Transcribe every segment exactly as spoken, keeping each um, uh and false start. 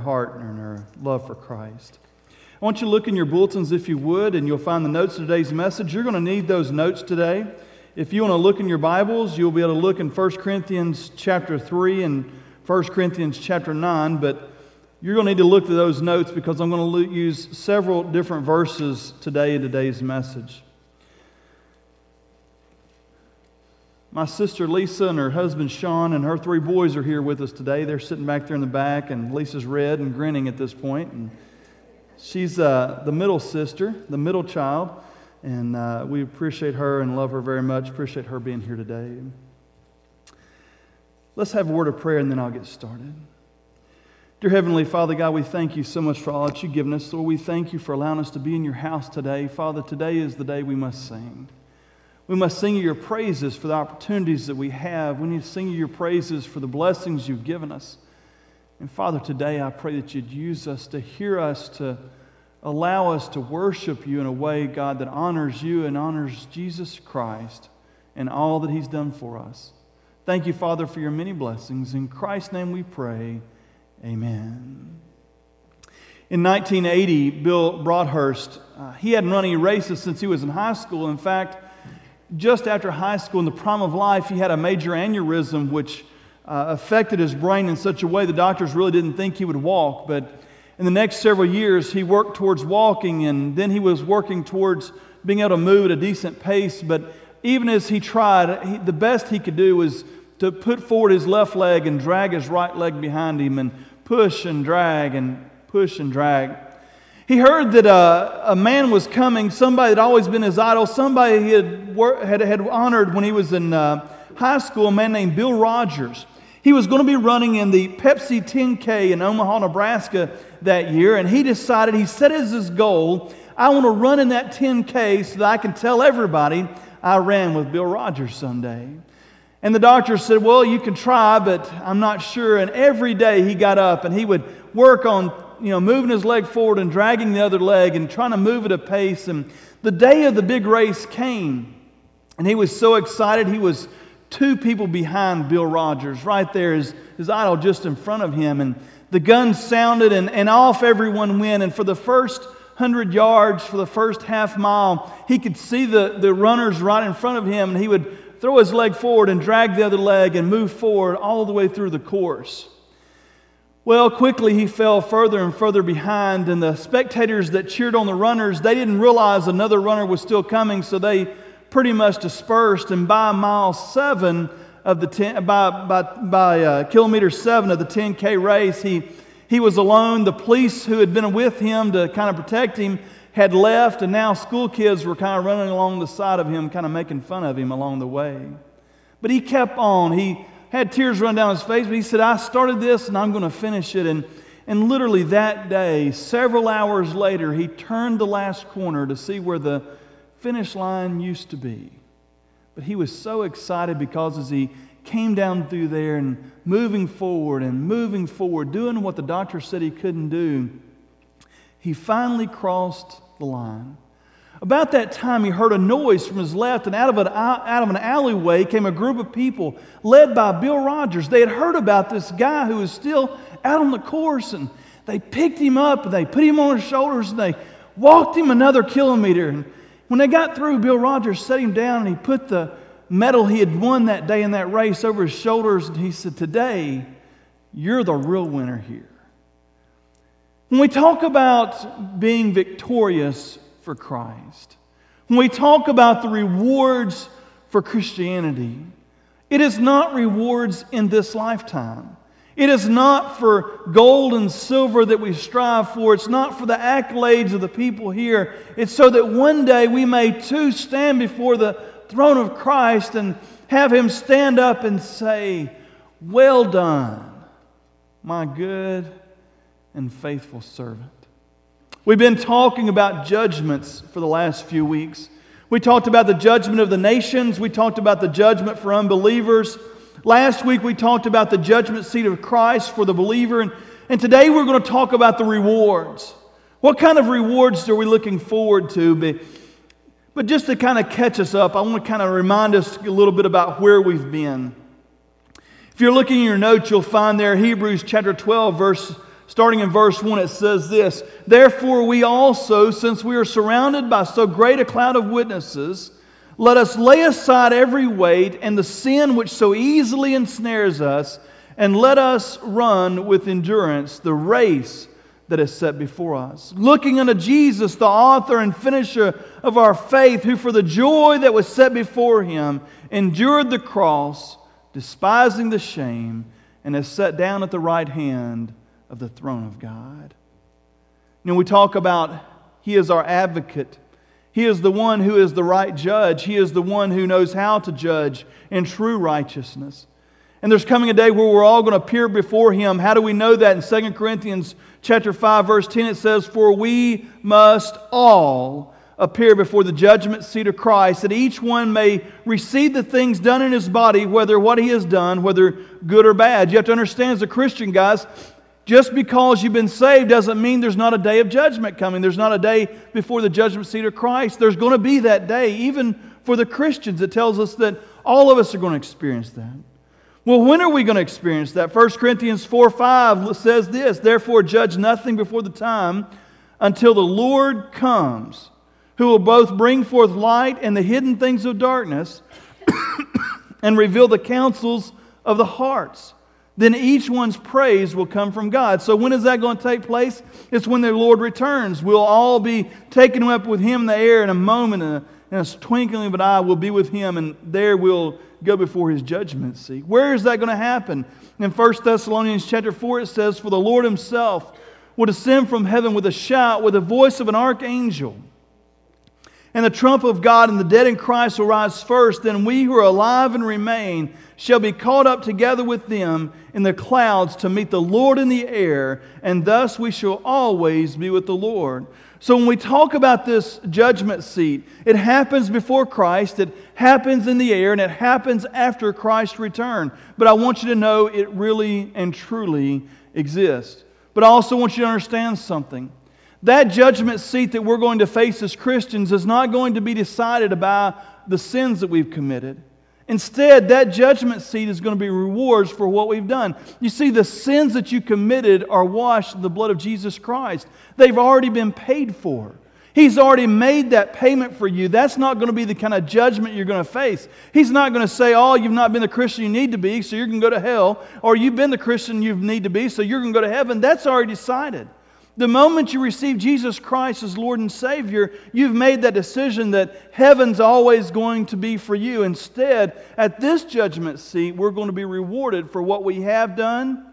heart and her love for Christ. I want you to look in your bulletins if you would, and you'll find the notes of today's message. You're going to need those notes today. If you want to look in your Bibles, you'll be able to look in First Corinthians chapter three and First Corinthians chapter nine, but you're going to need to look at those notes because I'm going to use several different verses today in today's message. My sister Lisa and her husband Sean and her three boys are here with us today. They're sitting back there in the back, and Lisa's red and grinning at this point. And she's uh, the middle sister, the middle child, and uh, we appreciate her and love her very much. Appreciate her being here today. Let's have a word of prayer, and then I'll get started. Dear Heavenly Father, God, we thank you so much for all that you've given us. Lord, we thank you for allowing us to be in your house today. Father, today is the day we must sing. We must sing your praises for the opportunities that we have. We need to sing your praises for the blessings you've given us. And Father, today I pray that you'd use us to hear us, to allow us to worship you in a way, God, that honors you and honors Jesus Christ and all that he's done for us. Thank you, Father, for your many blessings. In Christ's name we pray. Amen. In nineteen eighty, Bill Broadhurst, uh, he hadn't run any races since he was in high school. In fact, just after high school, in the prime of life, he had a major aneurysm which uh, affected his brain in such a way the doctors really didn't think he would walk. But in the next several years, he worked towards walking, and then he was working towards being able to move at a decent pace. But even as he tried, he, the best he could do was to put forward his left leg and drag his right leg behind him and push and drag and push and drag. He heard that uh, a man was coming, somebody that had always been his idol, somebody he had, wor- had, had honored when he was in uh, high school, a man named Bill Rogers. He was going to be running in the Pepsi ten K in Omaha, Nebraska that year, and he decided, he set as his goal, I want to run in that ten K so that I can tell everybody I ran with Bill Rogers someday. And the doctor said, well, you can try, but I'm not sure. And every day he got up and he would work on, you know, moving his leg forward and dragging the other leg and trying to move at a pace. And the day of the big race came, and he was so excited. He was two people behind Bill Rogers, right there, his, his idol just in front of him. And the gun sounded, and, and off everyone went. And for the first hundred yards, for the first half mile, he could see the, the runners right in front of him, and he would throw his leg forward and drag the other leg and move forward all the way through the course. Well, quickly he fell further and further behind, and the spectators that cheered on the runners, they didn't realize another runner was still coming, so they pretty much dispersed. And by mile seven of the ten, by by by uh, kilometer seven of the ten K race, he he was alone. The police who had been with him to kind of protect him had left, and now school kids were kind of running along the side of him, kind of making fun of him along the way. But he kept on. He had tears run down his face, but he said, I started this and I'm going to finish it. And, and literally that day, several hours later, he turned the last corner to see where the finish line used to be. But he was so excited because as he came down through there and moving forward and moving forward, doing what the doctor said he couldn't do, he finally crossed the line. About that time, he heard a noise from his left, and out of an out of an alleyway came a group of people led by Bill Rogers. They had heard about this guy who was still out on the course, and they picked him up and they put him on their shoulders and they walked him another kilometer. And when they got through, Bill Rogers set him down and he put the medal he had won that day in that race over his shoulders, and he said, "Today, you're the real winner here." When we talk about being victorious for Christ, when we talk about the rewards for Christianity, it is not rewards in this lifetime. It is not for gold and silver that we strive for. It's not for the accolades of the people here. It's so that one day we may too stand before the throne of Christ and have Him stand up and say, "Well done, my good and faithful servant." We've been talking about judgments for the last few weeks. We talked about the judgment of the nations. We talked about the judgment for unbelievers. Last week we talked about the judgment seat of Christ for the believer. And, and today we're going to talk about the rewards. What kind of rewards are we looking forward to? But, but just to kind of catch us up, I want to kind of remind us a little bit about where we've been. If you're looking in your notes, you'll find there Hebrews chapter twelve, verse starting in verse one, it says this, "Therefore we also, since we are surrounded by so great a cloud of witnesses, let us lay aside every weight and the sin which so easily ensnares us, and let us run with endurance the race that is set before us. Looking unto Jesus, the author and finisher of our faith, who for the joy that was set before Him endured the cross, despising the shame, and is set down at the right hand of the throne of God." You know, we talk about He is our advocate. He is the one who is the right judge. He is the one who knows how to judge in true righteousness. And there's coming a day where we're all going to appear before Him. How do we know that? In Second Corinthians chapter five, verse ten, it says, "For we must all appear before the judgment seat of Christ, that each one may receive the things done in his body, whether what he has done, whether good or bad." You have to understand, as a Christian, guys, just because you've been saved doesn't mean there's not a day of judgment coming. There's not a day before the judgment seat of Christ. There's going to be that day. Even for the Christians, it tells us that all of us are going to experience that. Well, when are we going to experience that? First Corinthians four five says this, "Therefore judge nothing before the time until the Lord comes, who will both bring forth light and the hidden things of darkness and reveal the counsels of the hearts. Then each one's praise will come from God." So when is that going to take place? It's when the Lord returns. We'll all be taken up with Him in the air in a moment, in a, in a twinkling of an eye. We'll be with Him, and there we'll go before His judgment seat. Where is that going to happen? In First Thessalonians chapter four, it says, "For the Lord Himself will descend from heaven with a shout, with the voice of an archangel, and the trump of God, and the dead in Christ will rise first. Then we who are alive and remain shall be caught up together with them in the clouds to meet the Lord in the air, and thus we shall always be with the Lord." So when we talk about this judgment seat, it happens before Christ, it happens in the air, and it happens after Christ's return. But I want you to know it really and truly exists. But I also want you to understand something. That judgment seat that we're going to face as Christians is not going to be decided by the sins that we've committed. Instead, that judgment seat is going to be rewards for what we've done. You see, the sins that you committed are washed in the blood of Jesus Christ. They've already been paid for. He's already made that payment for you. That's not going to be the kind of judgment you're going to face. He's not going to say, "Oh, you've not been the Christian you need to be, so you're going to go to hell," or "You've been the Christian you need to be, so you're going to go to heaven." That's already decided. The moment you receive Jesus Christ as Lord and Savior, you've made that decision that heaven's always going to be for you. Instead, at this judgment seat, we're going to be rewarded for what we have done,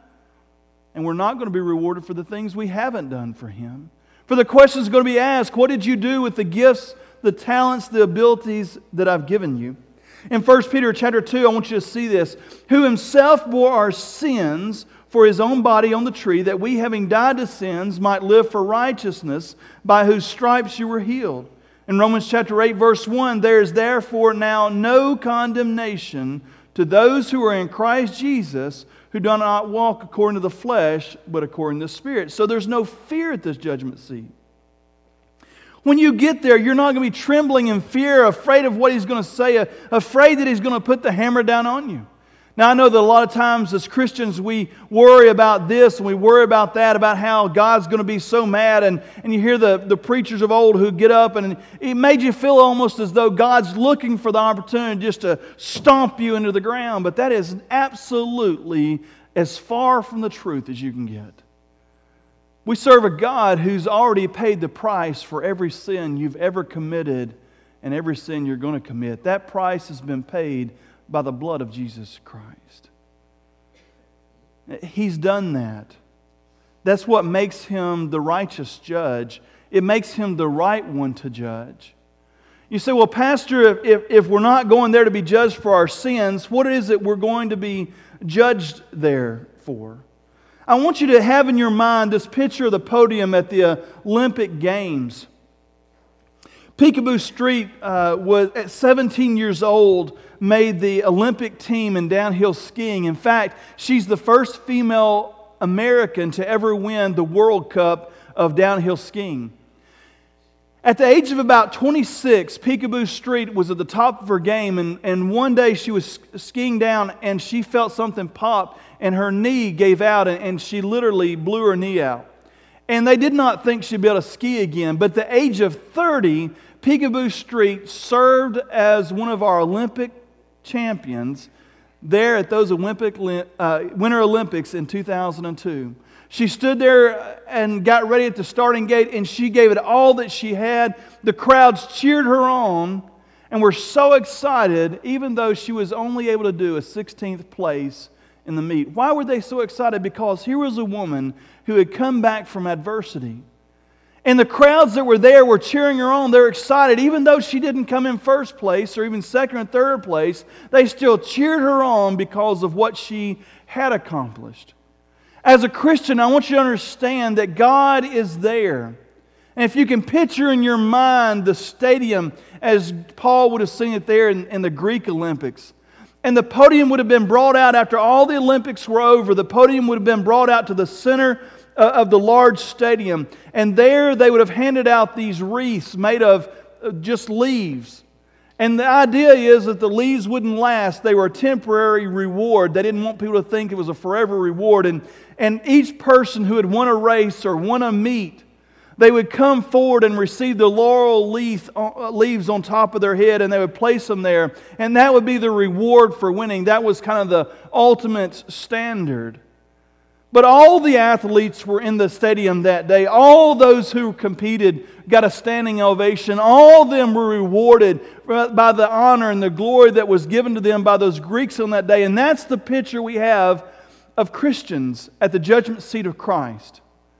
and we're not going to be rewarded for the things we haven't done for Him. For the question is going to be asked, what did you do with the gifts, the talents, the abilities that I've given you? In First Peter chapter two, I want you to see this. "Who Himself bore our sins for His own body on the tree, that we, having died to sins, might live for righteousness, by whose stripes you were healed." In Romans chapter eight, verse one, "There is therefore now no condemnation to those who are in Christ Jesus, who do not walk according to the flesh, but according to the Spirit." So there's no fear at this judgment seat. When you get there, you're not going to be trembling in fear, afraid of what He's going to say, afraid that He's going to put the hammer down on you. Now, I know that a lot of times as Christians we worry about this and we worry about that, about how God's going to be so mad. And, and you hear the, the preachers of old who get up and it made you feel almost as though God's looking for the opportunity just to stomp you into the ground. But that is absolutely as far from the truth as you can get. We serve a God who's already paid the price for every sin you've ever committed and every sin you're going to commit. That price has been paid by the blood of Jesus Christ. He's done that. That's what makes Him the righteous judge. It makes Him the right one to judge. You say, "Well, Pastor, if, if, if we're not going there to be judged for our sins, what is it we're going to be judged there for?" I want you to have in your mind this picture of the podium at the Olympic Games. Peekaboo Street uh, was at seventeen years old, made the Olympic team in downhill skiing. In fact, she's the first female American to ever win the World Cup of downhill skiing. At the age of about twenty-six, Peekaboo Street was at the top of her game, and, and one day she was skiing down and she felt something pop and her knee gave out, and, and she literally blew her knee out. And they did not think she'd be able to ski again, but at the age of thirty, Peekaboo Street served as one of our Olympic champions there at those Olympic uh, Winter Olympics in two thousand two. She stood there and got ready at the starting gate, and she gave it all that she had. The crowds cheered her on and were so excited, even though she was only able to do a sixteenth place in the meet. Why were they so excited? Because here was a woman who had come back from adversity. And the crowds that were there were cheering her on. They were excited. Even though she didn't come in first place or even second or third place, they still cheered her on because of what she had accomplished. As a Christian, I want you to understand that God is there. And if you can picture in your mind the stadium as Paul would have seen it there in, in the Greek Olympics, and the podium would have been brought out after all the Olympics were over, the podium would have been brought out to the center of the large stadium, and there they would have handed out these wreaths made of just leaves. And the idea is that the leaves wouldn't last. They were a temporary reward. They didn't want people to think it was a forever reward. And, and each person who had won a race or won a meet, they would come forward and receive the laurel leaf, uh, leaves on top of their head, and they would place them there. And that would be the reward for winning. That was kind of the ultimate standard. But all the athletes were in the stadium that day. All those who competed got a standing ovation. All of them were rewarded by the honor and the glory that was given to them by those Greeks on that day. And that's the picture we have of Christians at the judgment seat of Christ.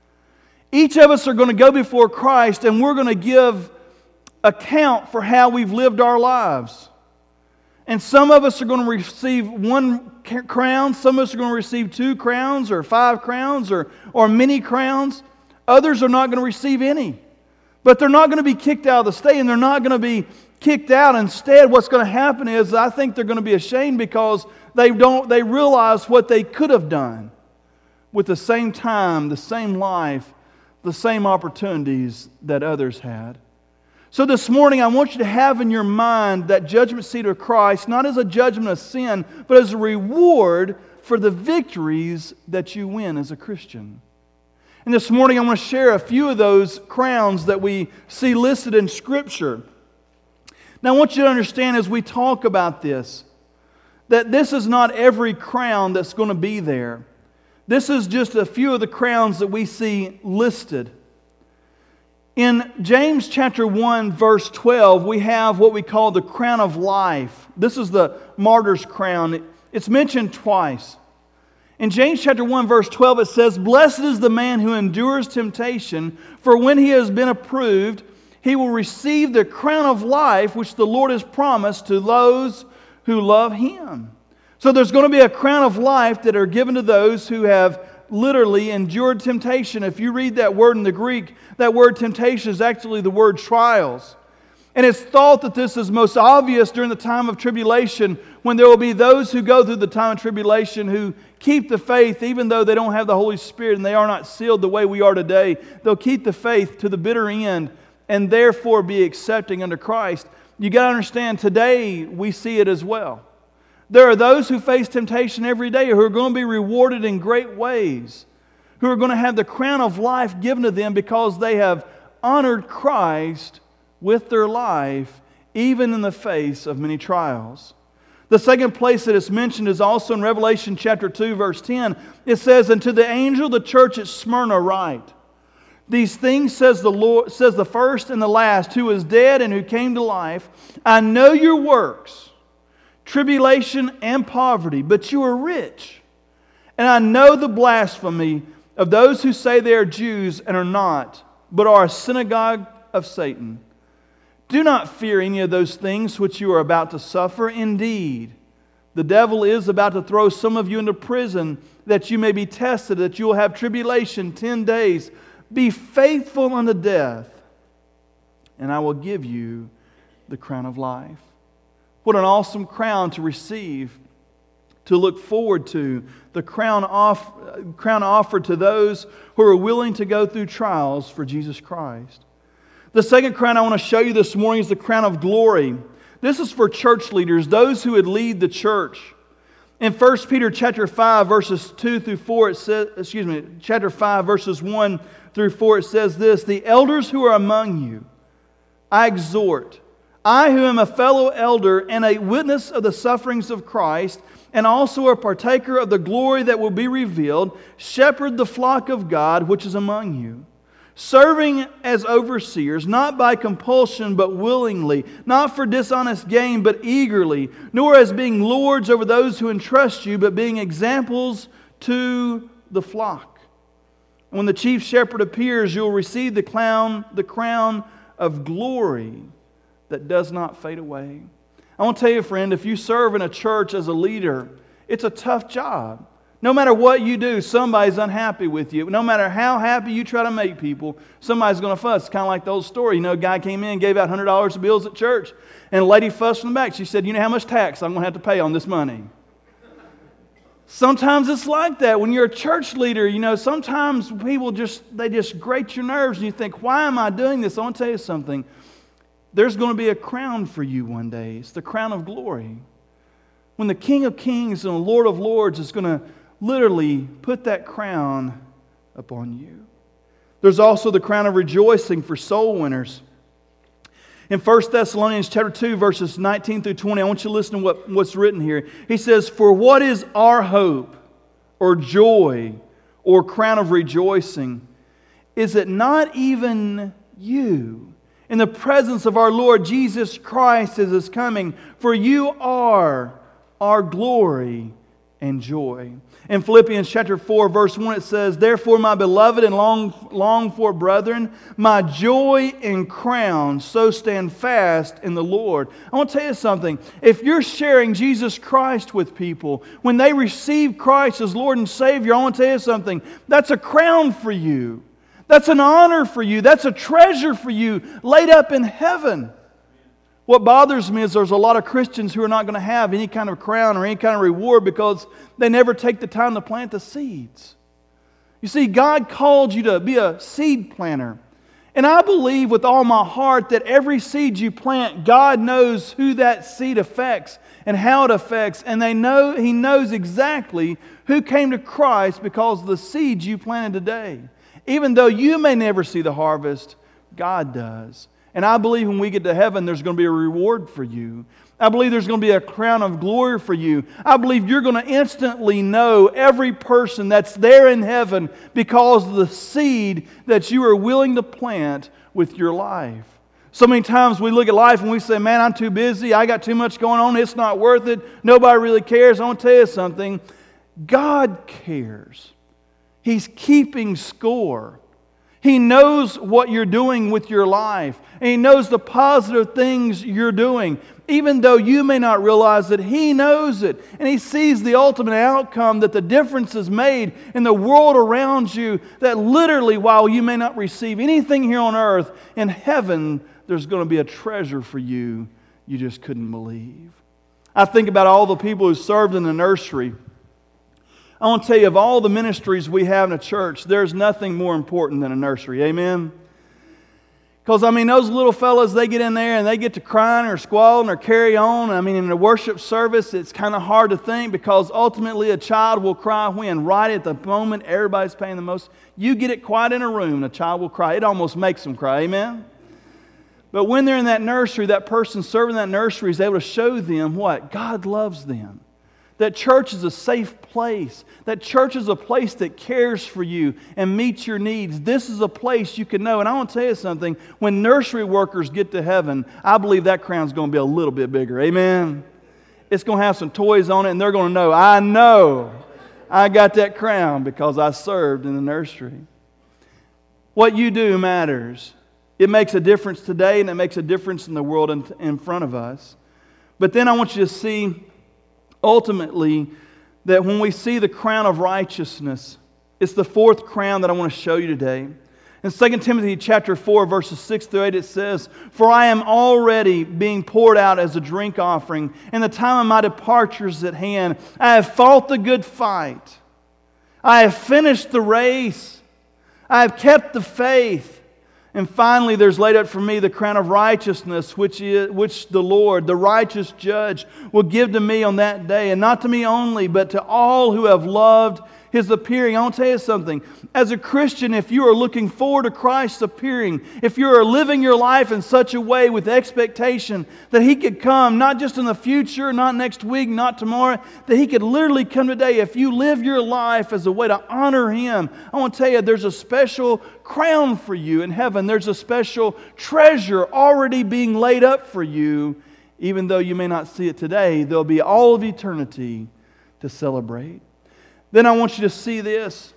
Each of us are going to go before Christ, and we're going to give account for how we've lived our lives. And some of us are going to receive one crown. Some of us are going to receive two crowns or five crowns or, or many crowns. Others are not going to receive any. But they're not going to be kicked out of the stadium. They're not going to be kicked out. Instead, what's going to happen is I think they're going to be ashamed because they don't. They realize what they could have done with the same time, the same life, the same opportunities that others had. So this morning, I want you to have in your mind that judgment seat of Christ, not as a judgment of sin, but as a reward for the victories that you win as a Christian. And this morning, I want to share a few of those crowns that we see listed in Scripture. Now, I want you to understand as we talk about this, that this is not every crown that's going to be there. This is just a few of the crowns that we see listed. In James chapter one, verse twelve, we have what we call the crown of life. This is the martyr's crown. It's mentioned twice. In James chapter one, verse twelve, it says, "Blessed is the man who endures temptation, for when he has been approved, he will receive the crown of life which the Lord has promised to those who love Him." So there's going to be a crown of life that are given to those who have literally endured temptation. If you read that word in the Greek, that word temptation is actually the word trials. And it's thought that this is most obvious during the time of tribulation, when there will be those who go through the time of tribulation who keep the faith even though they don't have the Holy Spirit and they are not sealed the way we are today. They'll keep the faith to the bitter end and therefore be accepting under Christ. You got to understand, today we see it as well. There are those who face temptation every day who are going to be rewarded in great ways, who are going to have the crown of life given to them because they have honored Christ with their life, even in the face of many trials. The second place that is mentioned is also in Revelation chapter two, verse ten. It says, "And to the angel of the church at Smyrna write, These things says the Lord, says the first and the last, who is dead and who came to life. I know your works, tribulation and poverty, but you are rich. And I know the blasphemy of those who say they are Jews and are not, but are a synagogue of Satan. Do not fear any of those things which you are about to suffer. Indeed, the devil is about to throw some of you into prison, that you may be tested, that you will have tribulation ten days. Be faithful unto death, and I will give you the crown of life." What an awesome crown to receive, to look forward to. The crown, off, crown offered to those who are willing to go through trials for Jesus Christ. The second crown I want to show you this morning is the crown of glory. This is for church leaders, those who would lead the church. In First Peter chapter five, verses two through four, it says, excuse me, chapter five, verses one through four, it says this: "The elders who are among you, I exhort, I who am a fellow elder and a witness of the sufferings of Christ, and also a partaker of the glory that will be revealed, shepherd the flock of God which is among you, serving as overseers, not by compulsion, but willingly, not for dishonest gain, but eagerly, nor as being lords over those who entrust you, but being examples to the flock. When the chief shepherd appears, you'll receive the crown, the crown of glory that does not fade away." I want to tell you, friend, if you serve in a church as a leader, it's a tough job. No matter what you do, somebody's unhappy with you. No matter how happy you try to make people, somebody's going to fuss. It's kind of like the old story. You know, a guy came in and gave out one hundred dollars of bills at church, and a lady fussed from the back. She said, "You know how much tax I'm going to have to pay on this money?" Sometimes it's like that. When you're a church leader, you know, sometimes people just, they just grate your nerves, and you think, why am I doing this? I want to tell you something. There's going to be a crown for you one day. It's the crown of glory. When the King of Kings and the Lord of Lords is going to literally put that crown upon you. There's also the crown of rejoicing for soul winners. In First Thessalonians chapter two, verses nineteen through twenty, I want you to listen to what, what's written here. He says, "For what is our hope or joy or crown of rejoicing? Is it not even you? In the presence of our Lord Jesus Christ as His coming, for you are our glory and joy." In Philippians chapter four, verse one, it says, "Therefore, my beloved and long, long for brethren, my joy and crown, so stand fast in the Lord." I want to tell you something. If you're sharing Jesus Christ with people, when they receive Christ as Lord and Savior, I want to tell you something. That's a crown for you. That's an honor for you. That's a treasure for you laid up in heaven. What bothers me is there's a lot of Christians who are not going to have any kind of crown or any kind of reward because they never take the time to plant the seeds. You see, God called you to be a seed planter. And I believe with all my heart that every seed you plant, God knows who that seed affects and how it affects. And they know He knows exactly who came to Christ because of the seeds you planted today. Even though you may never see the harvest, God does. And I believe when we get to heaven, there's going to be a reward for you. I believe there's going to be a crown of glory for you. I believe you're going to instantly know every person that's there in heaven because of the seed that you are willing to plant with your life. So many times we look at life and we say, man, I'm too busy. I got too much going on. It's not worth it. Nobody really cares. I want to tell you something. God cares. He's keeping score. He knows what you're doing with your life. And He knows the positive things you're doing. Even though you may not realize it, He knows it. And He sees the ultimate outcome, that the difference is made in the world around you, that literally while you may not receive anything here on earth, in heaven there's going to be a treasure for you you just couldn't believe. I think about all the people who served in the nursery. I want to tell you, of all the ministries we have in a church, there's nothing more important than a nursery. Amen? Because, I mean, those little fellas, they get in there and they get to crying or squalling or carry on. I mean, in a worship service, it's kind of hard to think because ultimately a child will cry when? Right at the moment everybody's paying the most. You get it quiet in a room, a child will cry. It almost makes them cry. Amen? But when they're in that nursery, that person serving that nursery is able to show them what? God loves them. That church is a safe place. That church is a place that cares for you and meets your needs. This is a place you can know. And I want to tell you something. When nursery workers get to heaven, I believe that crown's going to be a little bit bigger. Amen? It's going to have some toys on it, and they're going to know, I know I got that crown because I served in the nursery. What you do matters. It makes a difference today, and it makes a difference in the world in, in front of us. But then I want you to see ultimately, that when we see the crown of righteousness, it's the fourth crown that I want to show you today. In Second Timothy chapter four, verses six through eight, it says, "For I am already being poured out as a drink offering, and the time of my departure is at hand. I have fought the good fight. I have finished the race. I have kept the faith. And finally, there's laid up for me the crown of righteousness, which is, which the Lord, the righteous judge, will give to me on that day. And not to me only, but to all who have loved His appearing. I want to tell you something. As a Christian, if you are looking forward to Christ's appearing, if you are living your life in such a way with expectation that He could come, not just in the future, not next week, not tomorrow, that He could literally come today. If you live your life as a way to honor Him, I want to tell you, there's a special crown for you in heaven. There's a special treasure already being laid up for you. Even though you may not see it today, there'll be all of eternity to celebrate. Then I want you to see this.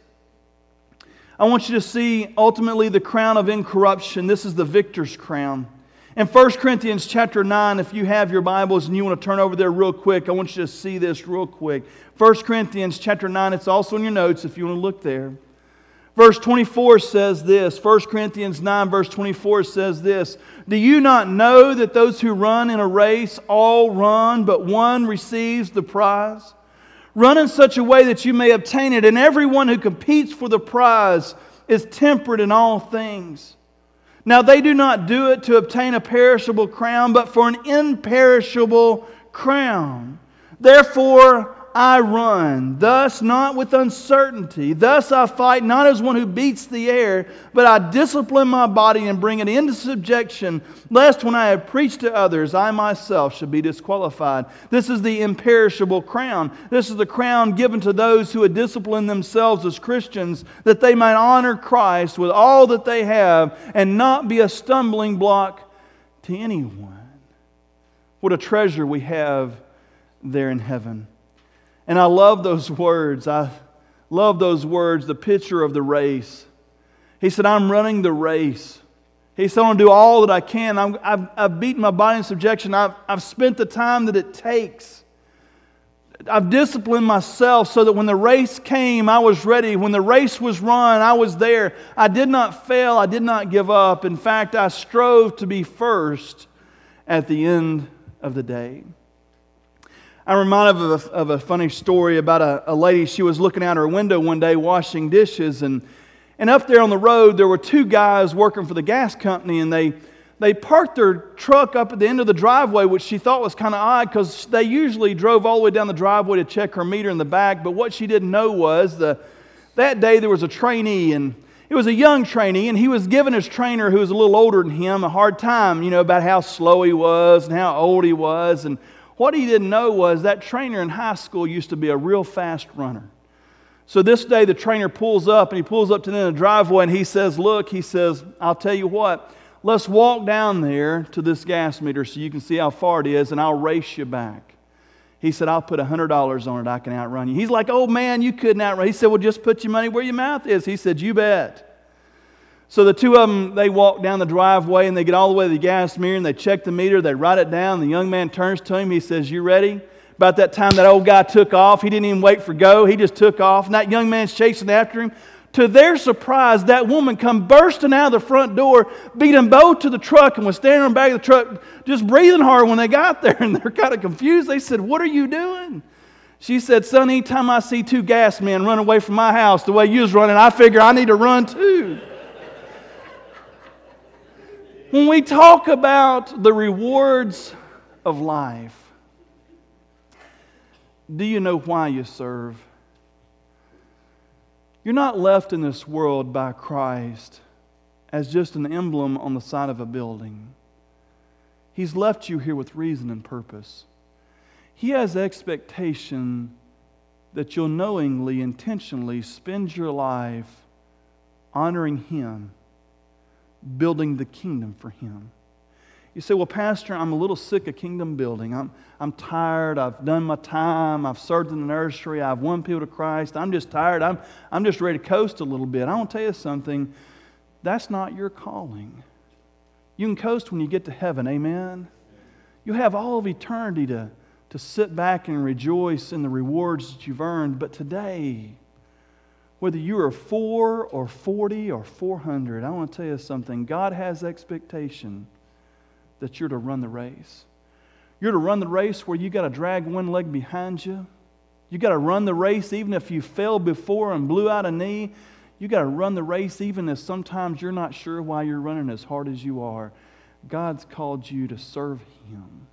I want you to see ultimately the crown of incorruption. This is the victor's crown. In First Corinthians chapter nine, if you have your Bibles and you want to turn over there real quick, I want you to see this real quick. First Corinthians chapter nine, it's also in your notes if you want to look there. Verse twenty-four says this. First Corinthians nine verse twenty-four says this. Do you not know that those who run in a race all run, but one receives the prize? Run in such a way that you may obtain it. And everyone who competes for the prize is temperate in all things. Now they do not do it to obtain a perishable crown, but for an imperishable crown. Therefore I run, thus not with uncertainty. Thus I fight not as one who beats the air, but I discipline my body and bring it into subjection, lest when I have preached to others, I myself should be disqualified. This is the imperishable crown. This is the crown given to those who had disciplined themselves as Christians, that they might honor Christ with all that they have and not be a stumbling block to anyone. What a treasure we have there in heaven. And I love those words. I love those words, the picture of the race. He said, I'm running the race. He said, I want to do all that I can. I'm, I've, I've beaten my body in subjection. I've, I've spent the time that it takes. I've disciplined myself so that when the race came, I was ready. When the race was run, I was there. I did not fail. I did not give up. In fact, I strove to be first at the end of the day. I'm reminded of a, of a funny story about a, a lady. She was looking out her window one day washing dishes, and, and up there on the road there were two guys working for the gas company, and they, they parked their truck up at the end of the driveway, which she thought was kind of odd because they usually drove all the way down the driveway to check her meter in the back. But what she didn't know was the, that day there was a trainee, and it was a young trainee, and he was giving his trainer, who was a little older than him, a hard time, you know, about how slow he was and how old he was. And what he didn't know was that trainer in high school used to be a real fast runner. So this day the trainer pulls up, and he pulls up to the end of the driveway, and he says, look, he says, I'll tell you what, let's walk down there to this gas meter so you can see how far it is, and I'll race you back. He said, I'll put one hundred dollars on it, I can outrun you. He's like, oh man, you couldn't outrun. He said, well, just put your money where your mouth is. He said, you bet. So the two of them, they walk down the driveway, and they get all the way to the gas meter, and they check the meter, they write it down. The young man turns to him, he says, you ready? About that time that old guy took off. He didn't even wait for go, he just took off, and that young man's chasing after him. To their surprise, that woman come bursting out of the front door, beat them both to the truck, and was standing on the back of the truck just breathing hard when they got there, and they're kind of confused. They said, what are you doing? She said, son, anytime I see two gas men run away from my house the way you was running, I figure I need to run too. When we talk about the rewards of life, do you know why you serve? You're not left in this world by Christ as just an emblem on the side of a building. He's left you here with reason and purpose. He has expectation that you'll knowingly, intentionally spend your life honoring Him, building the kingdom for Him. You say, well, Pastor, I'm a little sick of kingdom building. I'm, I'm tired. I've done my time. I've served in the nursery. I've won people to Christ. I'm just tired. I'm, I'm just ready to coast a little bit. I want to tell you something. That's not your calling. You can coast when you get to heaven. Amen? You have all of eternity to, to sit back and rejoice in the rewards that you've earned. But today, whether you are four or forty or four hundred, I want to tell you something. God has expectation that you're to run the race. You're to run the race where you got to drag one leg behind you. You got to run the race even if you fell before and blew out a knee. You got to run the race even as sometimes you're not sure why you're running as hard as you are. God's called you to serve Him.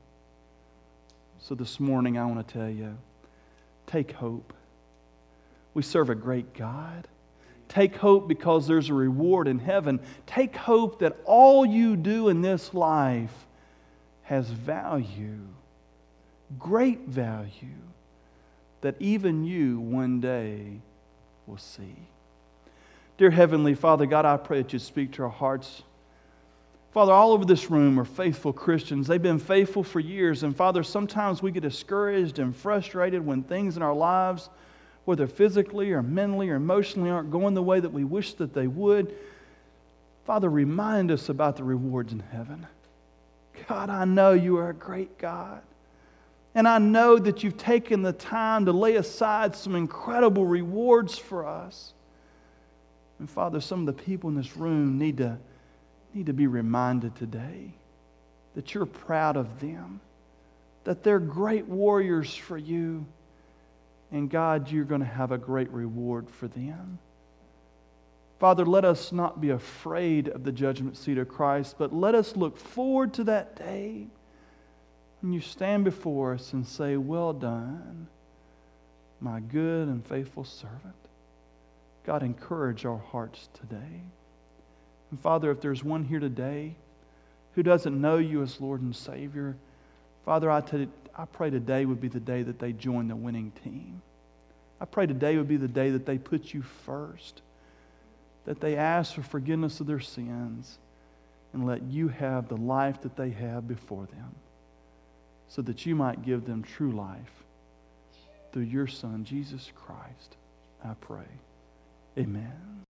So this morning I want to tell you, take hope. We serve a great God. Take hope because there's a reward in heaven. Take hope that all you do in this life has value, great value, that even you one day will see. Dear Heavenly Father, God, I pray that you speak to our hearts. Father, all over this room are faithful Christians. They've been faithful for years. And Father, sometimes we get discouraged and frustrated when things in our lives, whether physically or mentally or emotionally, aren't going the way that we wish that they would. Father, remind us about the rewards in heaven. God, I know you are a great God. And I know that you've taken the time to lay aside some incredible rewards for us. And Father, some of the people in this room need to need to be reminded today that you're proud of them, that they're great warriors for you, and God, you're going to have a great reward for them. Father, let us not be afraid of the judgment seat of Christ, but let us look forward to that day when you stand before us and say, well done, my good and faithful servant. God, encourage our hearts today. And Father, if there's one here today who doesn't know you as Lord and Savior, Father, I, t- I pray today would be the day that they join the winning team. I pray today would be the day that they put you first, that they ask for forgiveness of their sins and let you have the life that they have before them so that you might give them true life through your Son, Jesus Christ. I pray. Amen.